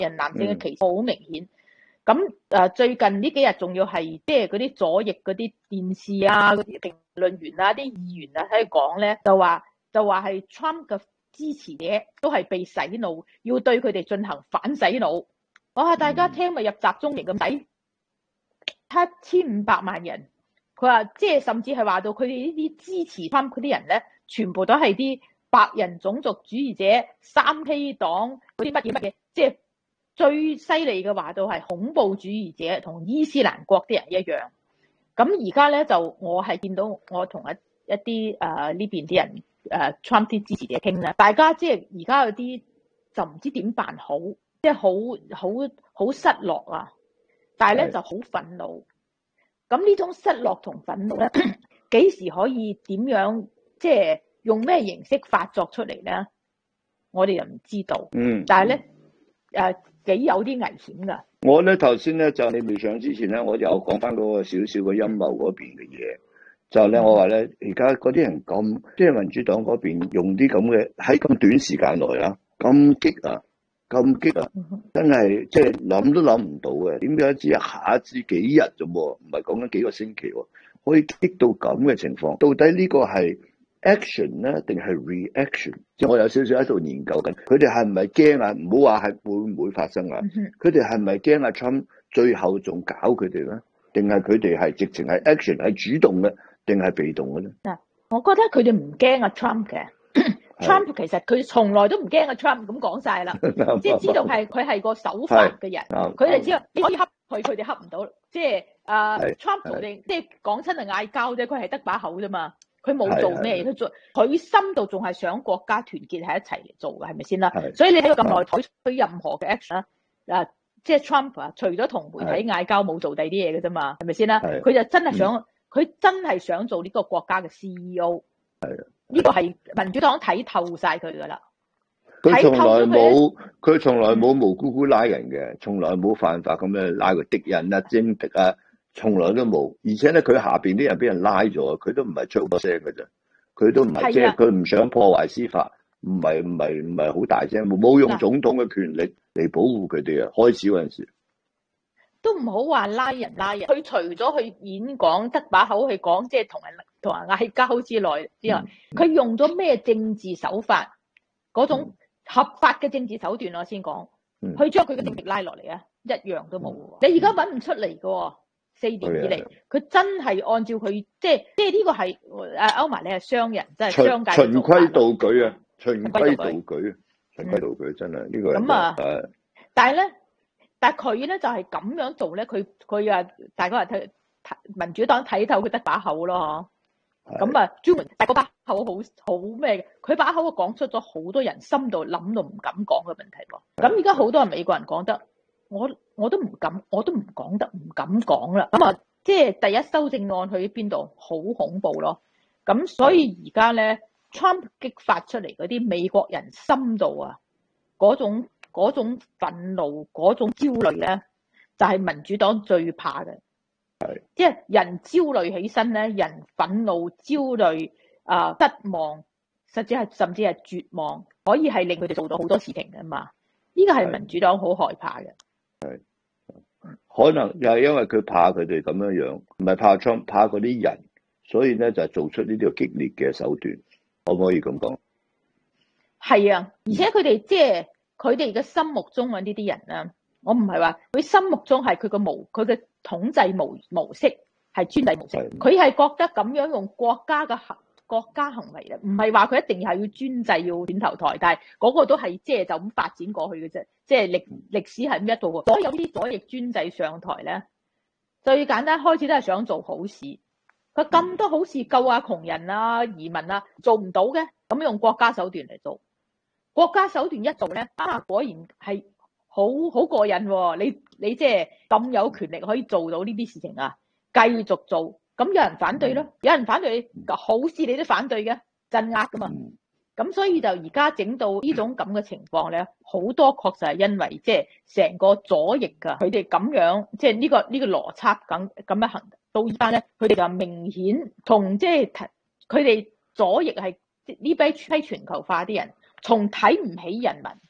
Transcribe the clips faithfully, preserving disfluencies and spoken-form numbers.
人男性嘅歧視好明顯。咁誒、呃、最近呢幾日仲要係即係嗰啲左翼嗰啲電視啊、嗰啲評論員啊、啲議員啊喺度講咧，就話就話係 Trump 嘅支持者都係被洗腦，要對佢哋進行反洗腦。哇！大家聽咪入集中營咁抵，七千五百萬人。佢話即係甚至係話到佢哋呢啲支持 Trump 嗰啲人咧，全部都係啲白人種族主義者、三 K 黨嗰啲乜嘢乜嘢，即係最犀利嘅話到係恐怖主義者同伊斯蘭國啲人一樣。咁而家咧就我係見到我同一一啲誒呢邊啲人誒 Trump 啲支持者傾啦，大家即係而家有啲就唔知點辦好，即係好好好失落啊！但係咧就好憤怒。咁呢種失落同憤怒咧，幾時可以點樣即係用咩形式發作出嚟咧？我哋又唔知道。 嗯。 但係咧誒幾有啲危險㗎。 我咧頭先咧就你未上之前咧，我有講翻嗰個少少嘅陰謀嗰邊嘅嘢。就咧我話咧，而家嗰啲人咁，即係民主黨嗰邊用啲咁嘅喺咁短時間內啦，咁激啊！咁激啊！真係即係諗都諗唔到嘅，點解只係下一支幾日啫喎？唔係講緊幾個星期喎，可以激到咁嘅情況。到底呢個係 action 咧，定係 reaction？即係我有少少喺度研究緊，佢哋係唔係驚啊？唔好話係會唔會發生啊？佢哋係咪驚阿 Trump 最後仲搞佢哋咧？定係佢哋係直情係 action 係主動嘅，定係被動嘅咧？ 嗱，我覺得佢哋唔驚阿 Trump 嘅。Trump 其實佢從來都唔驚阿 Trump， 咁講晒啦，即係知道係佢係個守法嘅人，佢哋知道你可以恰佢，佢哋恰唔到。即係啊 Trump 同你即係講親係嗌交啫，佢係得把口啫嘛，佢冇做咩，佢做佢心度仲係想國家團結喺一齊嚟做嘅，係咪先啦？所以你睇佢咁耐採取任何嘅 action 啊，即係 Trump 啊，除咗同媒體嗌交冇做第二啲嘢嘅啫嘛，係咪先啦？佢就真係想，佢、嗯、真係想做呢個國家嘅 C E O。係。呢個係民主黨睇透晒佢噶啦， 佢從來冇，佢從來冇無辜辜拉人嘅，從來冇犯法咁樣拉佢敵人啊、政敵啊，從來都冇。而且咧，佢下邊啲人俾人拉咗，佢都唔係出好多聲嘅啫，佢都唔係即係佢唔想破壞司法，唔係唔係唔係好大聲，冇用總統嘅權力嚟保護佢哋啊。開始嗰陣時都唔好話拉人拉人，佢除咗去演講得把口去講，即係同人同人嗌交之內之外，佢、嗯、用咗咩政治手法？嗰種合法嘅政治手段我先講，去將佢嘅政敵拉落嚟啊，一樣都冇、嗯。你而家揾唔出嚟嘅，四年以嚟，佢、嗯、真係按照佢即係即係呢個係誒歐埋你係商人，真係商界循規蹈矩啊，循規蹈矩啊，循規蹈矩真係呢個咁啊。 但係咧。但係佢咧就係、是、咁樣做咧，佢佢啊，大家話睇民主黨睇透佢得把口咯，咁啊專門但係嗰把口好好咩嘅，佢把口講出咗好多人心度諗到唔敢講嘅問題喎。咁而家好多人美國人講得，我我都唔敢，我都唔講得，唔敢講啦。咁啊，即係第一修正案去邊度，好恐怖咯。咁所以而家咧 ，Trump 激發出嚟嗰啲美國人心度啊，嗰種。嗰種憤怒、嗰種焦慮咧，就係、是、民主黨最怕嘅。係，即係人焦慮起身咧，人憤怒、焦慮、啊、呃、失望，甚至係甚至係絕望，可以係令佢哋做到好多事情㗎嘛。呢個係民主黨好害怕嘅。 係，可能又係因為佢怕佢哋咁樣樣，唔係怕 Trump，怕嗰啲人，所以咧就做出呢啲激烈嘅手段，可唔可以咁講？係啊，而且佢哋即係。佢哋嘅心目中嘅呢啲人啊，我唔係話佢心目中係佢個模，佢嘅統治模模式係專制模式。佢係覺得咁樣用國家嘅行國家行為咧，唔係話佢一定係要專制要斷頭台，但係嗰個都係即係就咁發展過去嘅啫。即係歷歷史係咁一度，所有啲左翼專制上台咧，最簡單開始都係想做好事。佢咁多好事救下窮人啊、移民啊，做唔到嘅，咁用國家手段嚟做。國家手段一做咧，啊果然係好好過癮喎！你你即係咁有權力可以做到呢啲事情啊，繼續做，咁有人反對咯，有人反對好事你都反對嘅，鎮壓噶嘛。咁所以就而家整到呢種咁嘅情況咧，好多確實係因為即係成個左翼噶，佢哋咁樣即係呢個呢個邏輯咁咁樣行到依家咧，佢哋就明顯同即係佢哋左翼係呢批批全球化啲人。從睇唔起人民，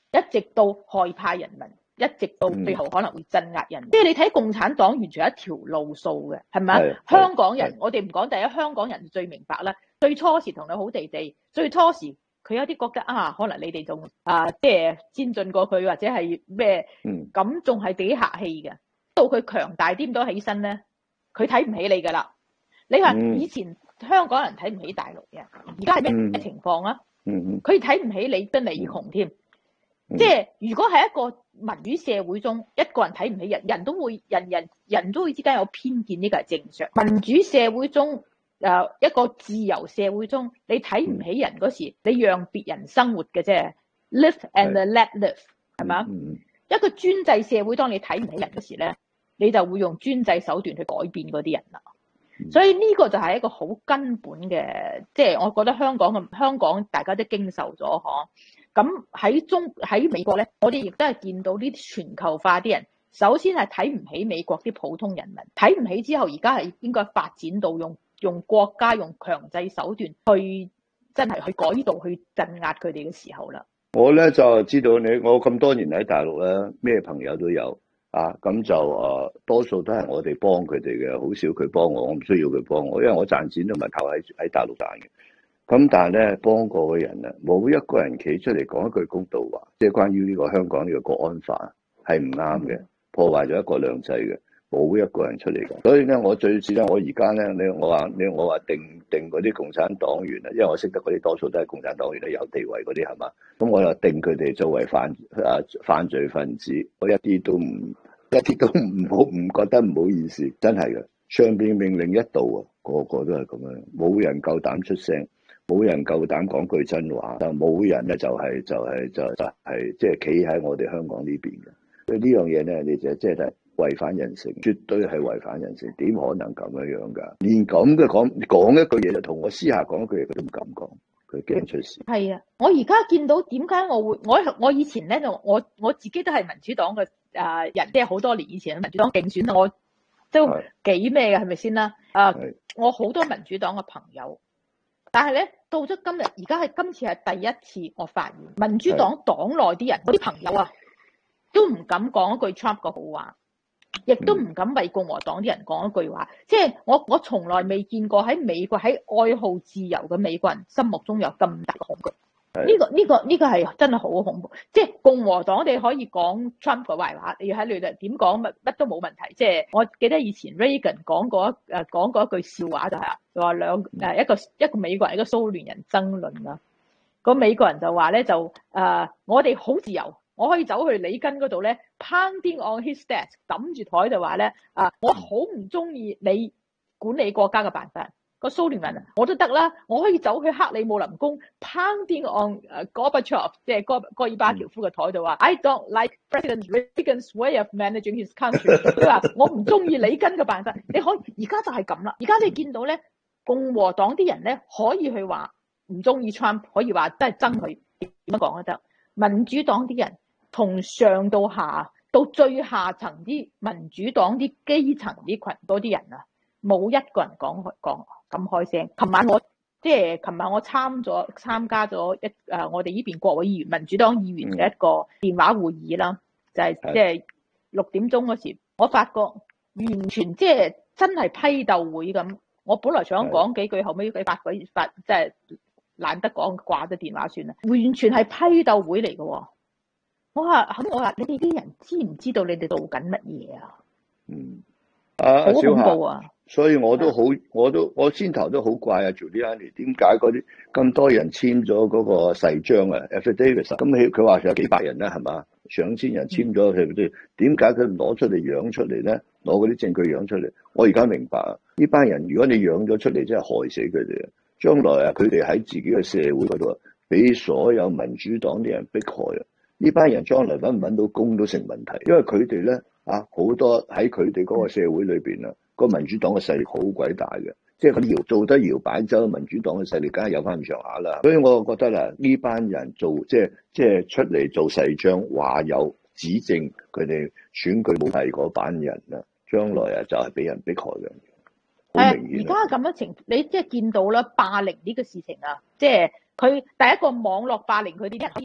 一直到害怕人民，一直到最後可能會鎮壓人民。即係你睇共產黨完全係一條路數嘅，係咪啊？香港人，我哋唔講第一，香港人最明白啦。最初時同你好地地，最初時佢有啲覺得啊，可能你哋仲啊即係先進過佢，或者係咩咁，仲係幾客氣嘅。到佢強大啲咁多起身咧，佢睇唔起你噶啦。你話以前香港人睇唔起大陸嘅，而家係咩情況啊？佢睇唔起你，得李鴻添。即係如果喺一個民主社會中，一個人睇唔起人，人都會人人人都會之間有偏見，呢個係正常。民主社會中，誒一個自由社會中，你睇唔起人嗰時，你讓別人生活嘅啫 ，live and let live，係嘛？一個專制社會，當你睇唔起人嗰時咧，你就會用專制手段去改變嗰啲人啦。所以呢個就係一個好根本嘅，即係我覺得香港嘅香港大家都經受咗嗬。咁喺中喺美國咧，我哋亦都係見到呢啲全球化啲人，首先係睇唔起美國啲普通人民，睇唔起之後，而家係應該發展到用用國家用強制手段去真係去改道去鎮壓佢哋嘅時候啦。 我咧就知道你，我咁多年喺大陸咧，咩朋友都有啊，咁就誒多數都係我哋幫佢哋嘅，好少佢幫我，我唔需要佢幫我，因為我賺錢都唔係靠喺喺大陸賺嘅。咁但係咧，幫過嘅人咧，冇一個人企出嚟講一句公道話，即係關於呢個香港呢個國安法係唔啱嘅，破壞咗一國兩制嘅，冇一個人出嚟嘅。所以咧，我最次咧，我而家咧，你我話你我話定定嗰啲共產黨員啊，因為我識得嗰啲多數都係共產黨員，都有地位嗰啲係嘛，咁我就定佢哋作為犯啊犯罪分子，我一啲都唔一啲都唔好唔覺得唔好意思，真係嘅。上邊命令一到啊，個個都係咁樣，冇人夠膽出聲。冇人夠膽講句真話，但冇人咧就係就係就就係即係企喺我哋香港呢邊嘅。所以呢樣嘢咧，你就即係違反人性，絕對係違反人性，點可能咁樣樣噶？連咁嘅講講一句嘢就同我私下講一句嘢，佢都唔敢講，佢驚出事。係啊，我而家見到點解我會我我以前咧就我我自己都係民主黨嘅誒人，即係好多年以前民主黨競選，我都幾咩嘅係咪先啦？啊，我好多民主黨嘅朋友。但係咧，到咗今日，而家係今次係第一次，我發現民主黨黨內啲人，嗰啲朋友啊，都唔敢講一句 Trump 嘅好話，亦都唔敢為共和黨啲人講一句話。即係我我從來未見過喺美國喺愛好自由嘅美國人心目中有咁大嘅恐懼。呢個呢個呢個係真係好恐怖。即係共和黨你可以講 Trump 嘅壞話，你要喺裏度點講乜乜都冇問題。即係我記得以前 Reagan 講過誒講過一句笑話就係啊，就話兩誒一個一個美國人一個蘇聯人爭論啦。個美國人就話咧就誒我哋好自由，我可以走去里根嗰度咧 pounding on his desk 揼住台就話咧啊我好唔中意你管理國家嘅辦法。個蘇聯人我都得啦，我可以走去克里姆林宮 pounding on 誒 Gorbachev 即係戈戈爾巴喬夫嘅台度話 I don't like President Reagan's way of managing his country。佢話我唔中意里根嘅辦法。你可以而家就係咁啦。而家你見到咧，共和黨啲人咧可以去話唔中意 Trump， 可以話真係憎佢，點樣講都得。民主黨啲人從上到下到最下層啲民主黨啲基層啲群多啲人啊，冇一個人講講咁開聲。琴晚我即係琴晚我參咗參加咗一誒我哋呢邊國會議員民主黨議員嘅一個電話會議啦，就係即係六點鐘嗰時，我發覺完全即係真係批鬥會咁。我本來想講幾句，後尾佢發鬼發即係懶得講，掛咗電話算啦。完全係批鬥會嚟嘅。我話咁，我話你哋啲人知唔知道你哋做緊乜嘢啊？ 嗯，啊， 好恐怖啊！ 所以我都好，我都我先頭都好怪啊 Giuliani 點解嗰啲咁多人簽咗嗰個誓章啊 affidavit， 咁佢佢話有幾百人啦係嘛，上千人簽咗佢啲，點解佢唔攞出嚟養出嚟咧？攞嗰啲證據養出嚟？我而家明白啊！呢班人如果你養咗出嚟，真係害死佢哋啊！將來啊，佢哋喺自己嘅社會嗰度啊，俾所有民主黨啲人迫害啊！呢班人將來揾唔揾到工都成問題，因為佢哋咧啊好多喺佢哋嗰個社會裏邊啊。個民主黨嘅勢力好鬼大嘅，即係佢搖做得搖擺州，民主黨嘅勢力梗係有翻咁上下啦。所以我覺得啦，呢班人做即係即係出嚟做誓章，話有指證佢哋選舉舞弊嗰班人啊，將來啊就係俾人迫害嘅。好明顯。 而家咁樣情，你即係見到啦，霸凌呢個事情啊，即係佢第一個網絡霸凌佢哋啲人可以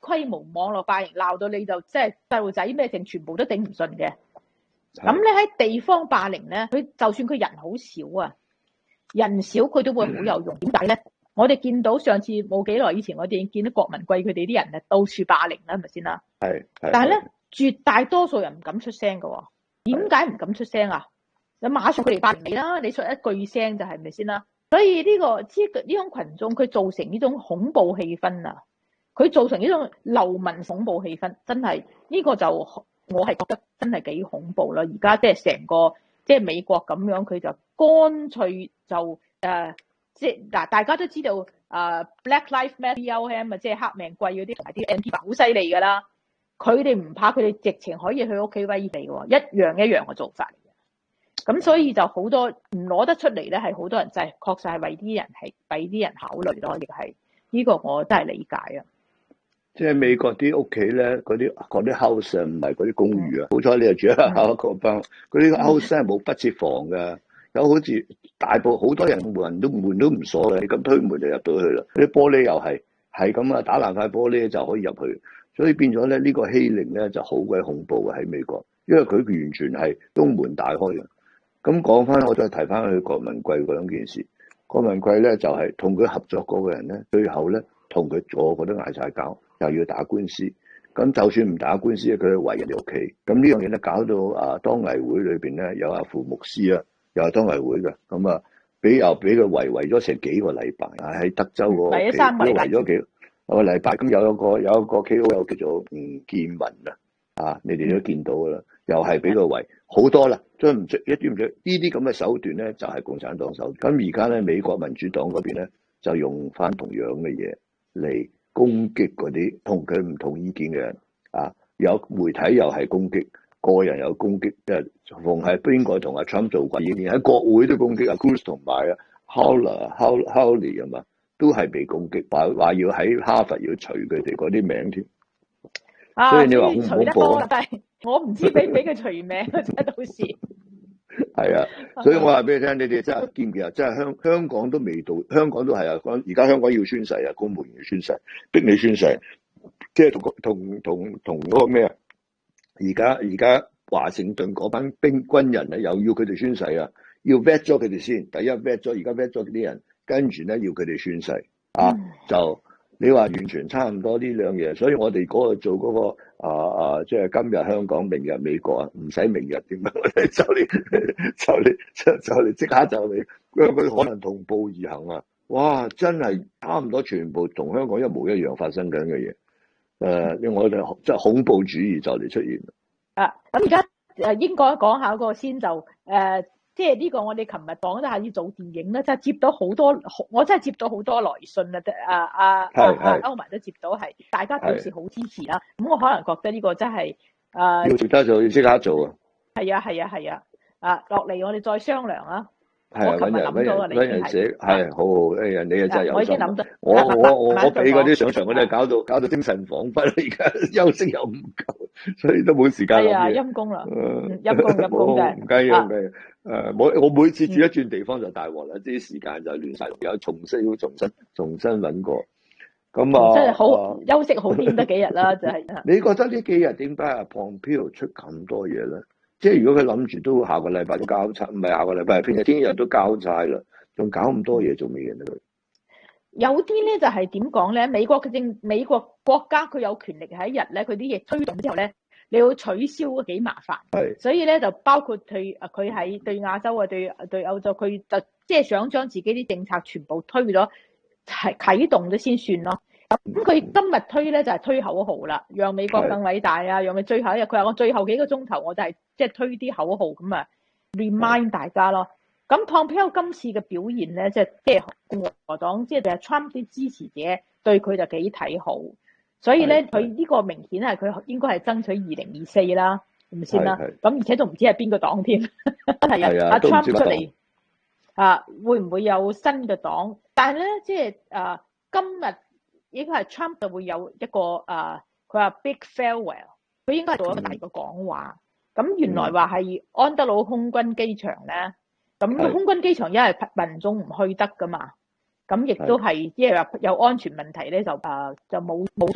規模網絡霸凌，鬧到你就即係細路仔咩剩，全部都頂唔順嘅。咁咧喺地方霸凌咧，佢就算佢人好少啊，人少佢都會好有用。點解咧？我哋見到上次冇幾耐以前，我哋見到郭文貴佢哋啲人啊，到處霸凌啦，係咪先啦？ 係。 但係咧，絕大多數人唔敢出聲㗎喎。點解唔敢出聲啊？你馬上佢哋霸凌你啦，你出一句聲就係咪先啦？所以呢、這個呢呢種群眾佢造成呢種恐怖氣氛啊，佢造成呢種流民恐怖氣氛，真係呢、這個就我係覺得真係幾恐怖啦！而家即係成個即係美國咁樣，佢就乾脆就誒、呃、即係嗱，大家都知道啊、呃、，Black Lives Matter 啊，即係黑命貴嗰啲同埋啲 Antifa 好犀利㗎啦，佢哋唔怕，佢哋直情可以去屋企威你喎，一樣一樣嘅做法。咁所以就好多唔攞得出嚟咧，係好多人就係確實係為啲人係為啲人考慮咯，亦係呢個我真係理解啊。 即係美國啲屋企咧，嗰啲嗰啲 house 唔係嗰啲公寓啊。好彩你又住喺下一個班，嗰啲 house 係冇不設防㗎，有好似大部好多人門都門都唔鎖嘅，你咁推門就入到去啦。啲玻璃又係係咁啊，打爛塊玻璃就可以入去，所以變咗咧呢個欺凌咧就好鬼恐怖嘅喺美國，因為佢完全係東門大開嘅。咁講翻，我再提翻去郭文貴嗰兩件事。郭文貴咧就係同佢合作嗰個人咧，最後咧同佢個個都嗌晒交，又要打官司。咁就算唔打官司，佢去圍人哋屋企。咁呢樣嘢咧搞到啊，當藝會裏邊咧有阿傅牧師啊，又係當藝會嘅。咁啊，俾又俾佢圍圍咗成幾個禮拜，喺德州嗰個屋企都圍咗幾個禮拜。咁有一個有一個 K O L 叫做吳建文啊，啊，你哋都見到噶啦。又係俾佢圍好多啦，追唔追一啲唔追？呢啲咁嘅手段咧，就係、是、共產黨手段。咁而家咧，美國民主黨嗰邊咧，就用翻同樣嘅嘢嚟攻擊嗰啲同佢唔同意見嘅人啊！有媒體又係攻擊，個人又攻擊，即係逢係邊個同阿 Trump 做過，連喺國會都攻擊阿 Cruz 同埋啊 Howler Howley 啊嘛，都係被攻擊，話話要喺哈佛要除佢哋嗰啲名添。 啊， 所以你話恐唔恐怖啊？ 但係我唔知俾唔俾佢除名啊！真係到時係啊，所以我話俾你聽，你哋真係見唔見啊？真係香香港都未到，香港都係啊！而家香港要宣誓啊，公務員要宣誓，逼你宣誓，即係同同同同嗰個咩啊？而家而家華盛頓嗰班兵軍人啊，又要佢哋宣誓啊，要 vet 咗佢哋先。第一 vet 咗，而家 vet 咗啲人，跟住咧要佢哋宣誓啊，嗯、就。你話完全差唔多呢兩嘢，所以我哋嗰個做嗰、那個啊啊，即、呃、係、就是、今日香港，明日美國啊，唔使明日點解？我哋就嚟就嚟就就嚟即刻就嚟，因為佢可能同步而行啊！哇，真係差唔多全部同香港一模一樣發生緊嘅嘢。誒、呃，另外就即係恐怖主義就嚟出現啊！咁而家誒應該講下嗰個先就誒。呃即係呢個我哋琴日講得係要做電影咧，真係接到好多，我真係接到好多來信啊！啊啊啊歐文都接到係，大家表示好支持啦。咁我可能覺得呢個真係誒， 要即刻做，要即刻做啊！ 係啊係啊係啊！啊落嚟我哋再商量啊！ 係啊，揾人揾人揾人寫，係好好。哎呀，你啊真係有心。 我已經諗到， 我我我我俾嗰啲上場嗰啲搞到搞到精神恍惚，而家休息又唔夠，所以都冇時間諗嘢。係啊， 陰公啦，陰公陰公真係。 唔緊要，唔緊要。誒，我我每次轉一轉地方就大鑊啦，啲時間就亂晒，有重新要重新重新揾過。咁啊， 真係好休息好癲得幾日啦，就係。 你覺得呢幾日點解阿 Pompeo 出咁多嘢咧？即係如果佢諗住都下個禮拜都交差，唔係下個禮拜，平日聽日都交差啦，仲搞咁多嘢做咩嘢咧？佢有啲咧就係點講咧？美國嘅政美國國家佢有權力喺一日咧，佢啲嘢推動之後咧，你要取消都幾麻煩。係，所以咧就包括佢啊，佢喺對亞洲啊，對對歐洲，佢就即係想將自己啲政策全部推咗，係啟動咗先算咯。咁佢今日推咧就係、是、推口號啦，讓美國更偉大啊！讓佢最後一日，佢話我最後幾個鐘頭我就係即係推啲口號咁啊 ，remind 大家咯。咁 Pompeo 今次嘅表現咧，即係即係共和黨，即係 Trump 啲支持者對佢就幾睇好，所以咧佢呢個明顯係佢應該係爭取二零二四啦，係咪先啦？咁而且仲唔知係邊個黨添，係啊，阿 Trump 出嚟啊，會唔會有新嘅黨？但係咧，即係啊，今日。應該係 Trump 就會有一個誒，佢、呃、話 Big Farewell， 佢應該係做一個大嘅講話。咁、嗯、原來話係安德魯空軍機場咧，咁空軍機場因為民眾唔去得噶嘛，咁亦都係即係話有安全問題咧，就誒、呃、就冇冇做呢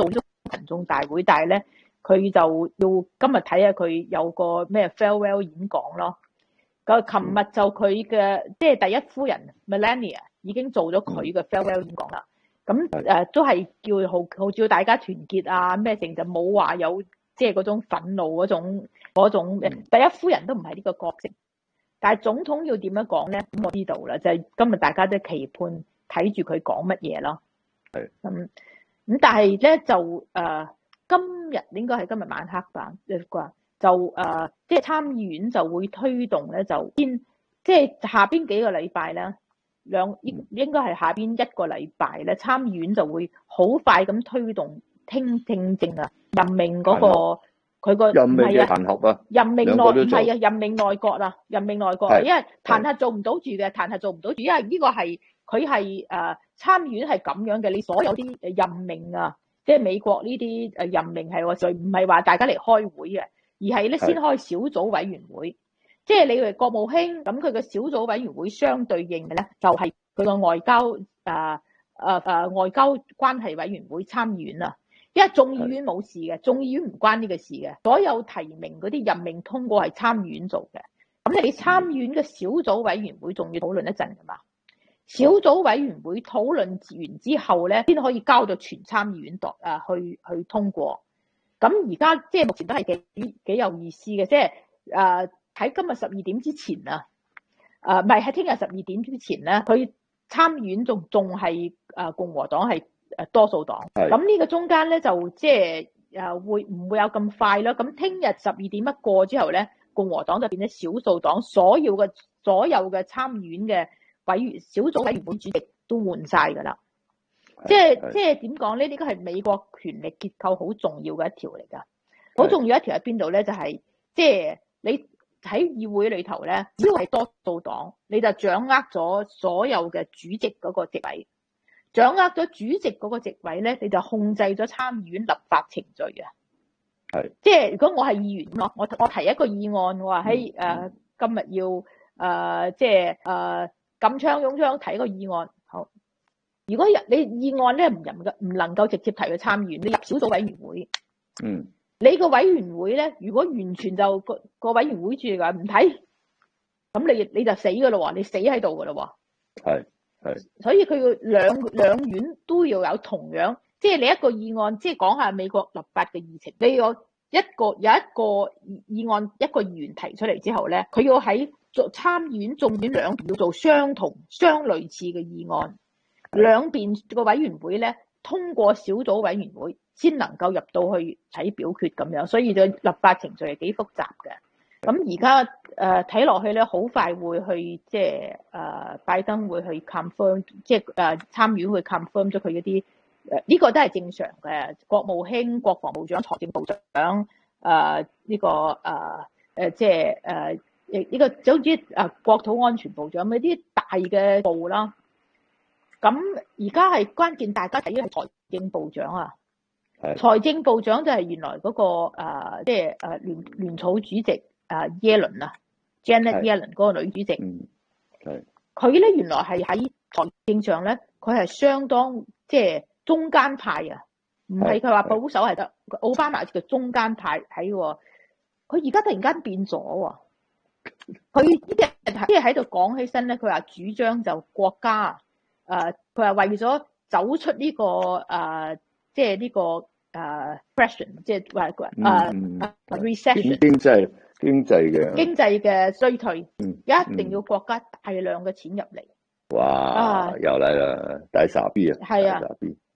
群眾大會，但係咧佢就要今日睇下佢有個咩 farewell 演講咯。個琴日就佢嘅即係第一夫人 Melania 已經做咗佢嘅 farewell 演講啦。咁誒、呃、都係叫號號召大家團結啊咩成，就冇話有即係嗰種憤怒嗰種嗰種嘅。第一夫人都唔係呢個角色，但係總統要點樣講咧？咁我知道啦，就係、是、今日大家都期盼睇住佢講乜嘢咯。 係咁咁，但係咧就誒、呃、今日應該係今日晚黑吧？啩就誒即係參議院就會推動咧，就先即係下邊幾個禮拜咧，兩應應該係下邊一個禮拜咧，參議院就會好快咁推動聽聽證啊，任命嗰、那個佢個任命嘅彈劾啊， 任命內唔係啊，任命內閣啊，任命內閣啊，因為彈劾做唔到住嘅，彈劾做唔到住，因為呢個係佢係誒參議院係咁樣嘅，你所有啲任命啊，即係美國呢啲誒任命係喎，就唔係話大家嚟開會嘅。而係咧先開小組委員會，即係你哋國務卿咁佢個小組委員會相對應嘅咧，就係佢個外交誒誒誒外交關係委員會參議院啊。因為眾議院冇事嘅，眾議院唔關呢個事嘅，所有提名嗰啲任命通過係參議院做嘅。咁你參議院嘅小組委員會仲要討論一陣噶嘛？小組委員會討論完之後咧，先可以交到全參議院度誒去去通過。咁而家即係目前都係幾幾有意思嘅，即係誒喺今日十二點之前啊，誒唔係喺聽日十二點之前咧，佢參議院仲仲係誒共和黨係誒多數黨，咁呢個中間咧就即係誒會唔會有咁快咯？咁聽日十二點一過之後咧，共和黨就變咗少數黨，所有嘅所有嘅參議院嘅委員小組委員會主席都換晒㗎啦。即係即係點講咧？呢個係美國權力結構好重要嘅一條嚟㗎。好重要一條喺邊度咧？就係即係你喺議會裏頭咧，只要係多數黨，你就掌握咗所有嘅主席嗰個席位。掌握咗主席嗰個席位咧，你就控制咗參議院立法程序啊。 係即係如果我係議員咯，我我提一個議案，我話喺誒今日要誒即係誒撳槍擁槍提一個議案。好。如果你議案咧唔能夠唔能夠直接提去參議院，你入小組委員會， 嗯， 你個委員會咧，如果完全就個個委員會主席話唔睇，咁你你就死噶咯喎，你死喺度噶咯喎， 係係， 所以佢要兩兩院都要有同樣，即係你一個議案，即係講下美國立法嘅議程，你有一個有一個議案一個議員提出嚟之後咧，佢要喺做參議院眾院兩邊要做相同相類似嘅議案。兩邊個委員會咧通過小組委員會先能夠入到去睇表決咁樣，所以個立法程序係幾複雜嘅。咁而家誒睇落去咧，好快會去即係誒拜登會去 confirm， 即係誒參院會 confirm 咗佢嗰啲誒呢個都係正常嘅。國務卿、國防部長、財政部長誒呢、呃這個誒誒即係誒呢個總之誒國土安全部長呢啲大嘅部啦。咁而家係關鍵，大家睇嘅係財政部長啊。財政部長就係原來嗰、那個誒，即係誒聯聯儲主席誒、呃、耶倫啊 ，Janet Yellen 嗰個女主席。 嗯，係。佢咧原來係喺財政上咧，佢係相當即係、就是、中間派啊，唔係佢話保守係得。奧巴馬叫中間派喺喎，佢而家突然間變咗喎。佢呢啲即係喺度講起身咧，佢話主張就國家。誒，佢話為咗走出呢、這個誒，即係呢個誒 recession，即係話誒 recession 經濟經濟嘅經濟嘅衰退， 嗯， 一定要國家大量嘅錢入嚟。 哇！啊、又嚟啦，大傻逼啊！ 係啊，